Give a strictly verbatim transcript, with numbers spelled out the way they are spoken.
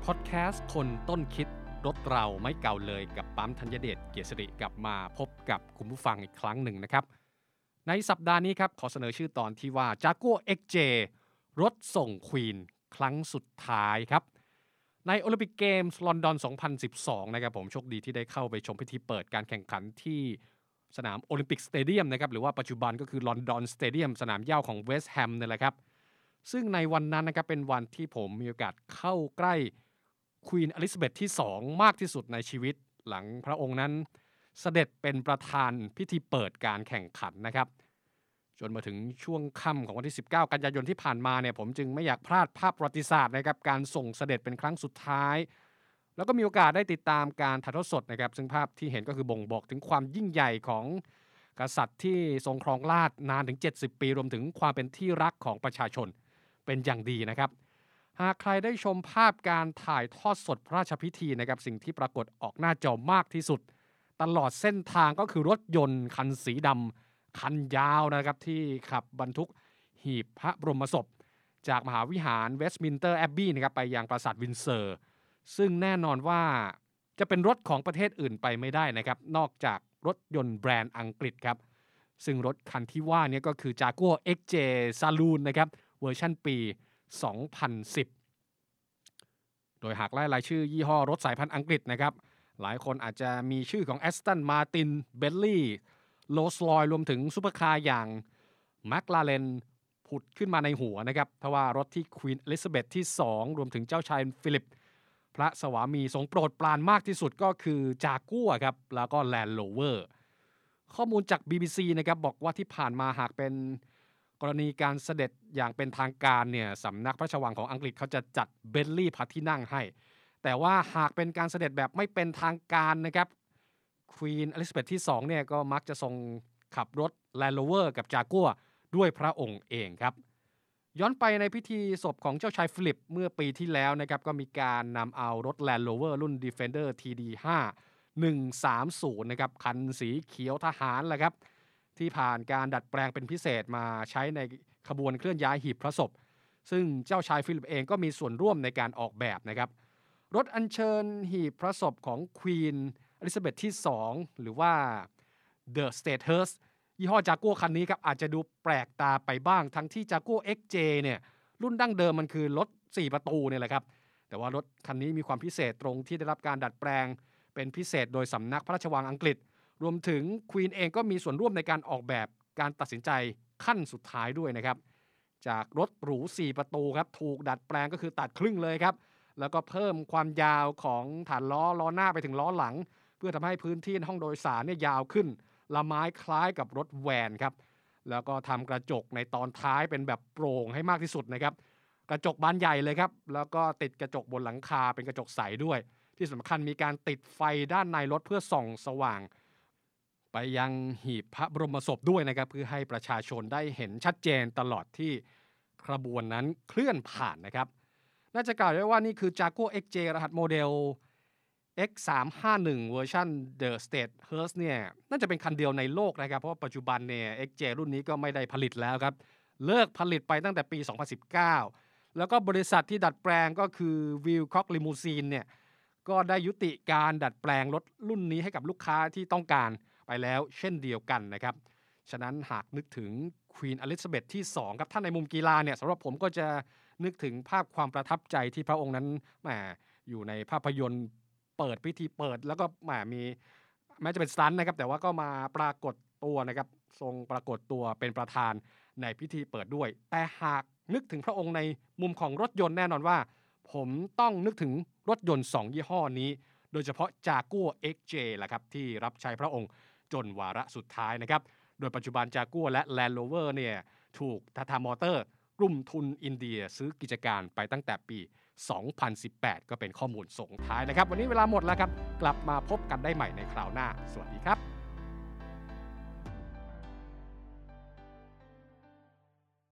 พอดแคสต์คนต้นคิดรถเราไม่เก่าเลยกับปั๊มธัญเดชเกียรติสิริกลับมาพบกับคุณผู้ฟังอีกครั้งหนึ่งนะครับในสัปดาห์นี้ครับขอเสนอชื่อตอนที่ว่า Jaguar เอ็กซ์ เจ รถส่งควีนครั้งสุดท้ายครับในโอลิมปิกเกมส์ลอนดอน สองพันสิบสอง นะครับผมโชคดีที่ได้เข้าไปชมพิธีเปิดการแข่งขันที่สนามโอลิมปิกสเตเดียมนะครับหรือว่าปัจจุบันก็คือลอนดอนสเตเดียมสนามหญ้าของเวสต์แฮมนี่แหละครับซึ่งในวันนั้นนะครับเป็นวันที่ผมมีโอกาสเข้าใกล้ควีนอลิซาเบธที่สองมากที่สุดในชีวิตหลังพระองค์นั้นเสด็จเป็นประธานพิธีเปิดการแข่งขันนะครับจนมาถึงช่วงค่ำของวันที่สิบเก้ากันยายนที่ผ่านมาเนี่ยผมจึงไม่อยากพลาดภาพประวัติศาสตร์นะครับการส่งเสด็จเป็นครั้งสุดท้ายแล้วก็มีโอกาสได้ติดตามการถ่ายทอดสดนะครับซึ่งภาพที่เห็นก็คือบ่งบอกถึงความยิ่งใหญ่ของกษัตริย์ที่ทรงครองราชย์นานถึงเจ็ดสิบปีรวมถึงความเป็นที่รักของประชาชนเป็นอย่างดีนะครับหากใครได้ชมภาพการถ่ายทอดสดพระราชพิธีนะครับสิ่งที่ปรากฏออกหน้าจอมากที่สุดตลอดเส้นทางก็คือรถยนต์คันสีดำคันยาวนะครับที่ขับบรรทุกหีบพระบรมศพจากมหาวิหารเวสต์มินสเตอร์แอบบี้นะครับไปยังปราสาทวินเซอร์ซึ่งแน่นอนว่าจะเป็นรถของประเทศอื่นไปไม่ได้นะครับนอกจากรถยนต์แบรนด์อังกฤษครับซึ่งรถคันที่ว่านี้ก็คือ Jaguar เอ็กซ์ เจ Saloon นะครับเวอร์ชันปีสองพันสิบโดยหากไล่รายชื่อยี่ห้อรถสายพันธุ์อังกฤษนะครับหลายคนอาจจะมีชื่อของ Aston Martin Bentley Rolls-Royce รวมถึงซุปเปอร์คาร์อย่าง McLaren ผุดขึ้นมาในหัวนะครับทว่ารถที่ Queen Elizabeth ที่สองรวมถึงเจ้าชายฟิลิปพระสวามีทรงโปรดปรานมากที่สุดก็คือ Jaguar ครับแล้วก็ Land Rover ข้อมูลจาก บี บี ซี นะครับบอกว่าที่ผ่านมาหากเป็นกรณีการเสด็จอย่างเป็นทางการเนี่ยสำนักพระราชวังของอังกฤษเขาจะจัดเบนลี่พระที่นั่งให้แต่ว่าหากเป็นการเสด็จแบบไม่เป็นทางการนะครับควีนอลิซาเบธที่สองเนี่ยก็มักจะทรงขับรถ Land Rover กับ Jaguar ด้วยพระองค์เองครับย้อนไปในพิธีศพของเจ้าชายฟิลิปเมื่อปีที่แล้วนะครับก็มีการนำเอารถ Land Rover รุ่น Defender ที ดี ห้า หนึ่งสามศูนย์นะครับคันสีเขียวทหารแหละครับที่ผ่านการดัดแปลงเป็นพิเศษมาใช้ในขบวนเคลื่อนย้ายหีบพระศพซึ่งเจ้าชายฟิลิปเองก็มีส่วนร่วมในการออกแบบนะครับรถอัญเชิญหีบพระศพของควีนอลิซาเบธที่สองหรือว่า The State Hearse ยี่ห้อ Jaguar คันนี้ครับอาจจะดูแปลกตาไปบ้างทั้งที่ Jaguar เอ็กซ์ เจ เนี่ยรุ่นดั้งเดิมมันคือรถสี่ประตูเนี่ยแหละครับแต่ว่ารถคันนี้มีความพิเศษตรงที่ได้รับการดัดแปลงเป็นพิเศษโดยสำนักพระราชวังอังกฤษรวมถึงควีนเองก็มีส่วนร่วมในการออกแบบการตัดสินใจขั้นสุดท้ายด้วยนะครับจากรถหรูสี่ประตูครับถูกดัดแปลงก็คือตัดครึ่งเลยครับแล้วก็เพิ่มความยาวของฐานล้อล้อหน้าไปถึงล้อหลังเพื่อทำให้พื้นที่ห้องโดยสารเนี่ยยาวขึ้นละไม้คล้ายกับรถแวนครับแล้วก็ทำกระจกในตอนท้ายเป็นแบบโปร่งให้มากที่สุดนะครับกระจกบานใหญ่เลยครับแล้วก็ติดกระจกบนหลังคาเป็นกระจกใสด้วยที่สำคัญมีการติดไฟด้านในรถเพื่อส่องสว่างไปยังหีบพระบรมศพด้วยนะครับเพื่อให้ประชาชนได้เห็นชัดเจนตลอดที่ขบวนนั้นเคลื่อนผ่านนะครับน่าจะกล่าวได้ว่านี่คือ Jaguar เอ็กซ์ เจ รหัสโมเดล เอ็กซ์ สามห้าหนึ่ง เวอร์ชัน The State Hearse เนี่ยน่าจะเป็นคันเดียวในโลกนะครับเพราะว่าปัจจุบันเนี่ย เอ็กซ์ เจ รุ่นนี้ก็ไม่ได้ผลิตแล้วครับเลิกผลิตไปตั้งแต่ปีสองพันสิบเก้าแล้วก็บริษัทที่ดัดแปลงก็คือ Wilcox Limousine เนี่ยก็ได้ยุติการดัดแปลงรถรุ่นนี้ให้กับลูกค้าที่ต้องการไปแล้วเช่นเดียวกันนะครับฉะนั้นหากนึกถึง Queen Elizabeth ที่สองครับถ้าในมุมกีฬาเนี่ยสำหรับผมก็จะนึกถึงภาพความประทับใจที่พระองค์นั้นแหมอยู่ในภาพยนตร์เปิดพิธีเปิดแล้วก็แหมมีแม้จะเป็นสตันท์นะครับแต่ว่าก็มาปรากฏตัวนะครับทรงปรากฏตัวเป็นประธานในพิธีเปิดด้วยแต่หากนึกถึงพระองค์ในมุมของรถยนต์แน่นอนว่าผมต้องนึกถึงรถยนต์สองยี่ห้อนี้โดยเฉพาะ Jaguar เอ็กซ์ เจ ล่ะครับที่รับใช้พระองค์จนวาระสุดท้ายนะครับโดยปัจจุบัน Jaguar และ Land Rover เนี่ยถูก Tata Motor กลุ่มทุนอินเดียซื้อกิจการไปตั้งแต่ปีสองพันสิบแปดก็เป็นข้อมูลส่งท้ายนะครับวันนี้เวลาหมดแล้วครับกลับมาพบกันได้ใหม่ในคราวหน้าสวัสดีครับ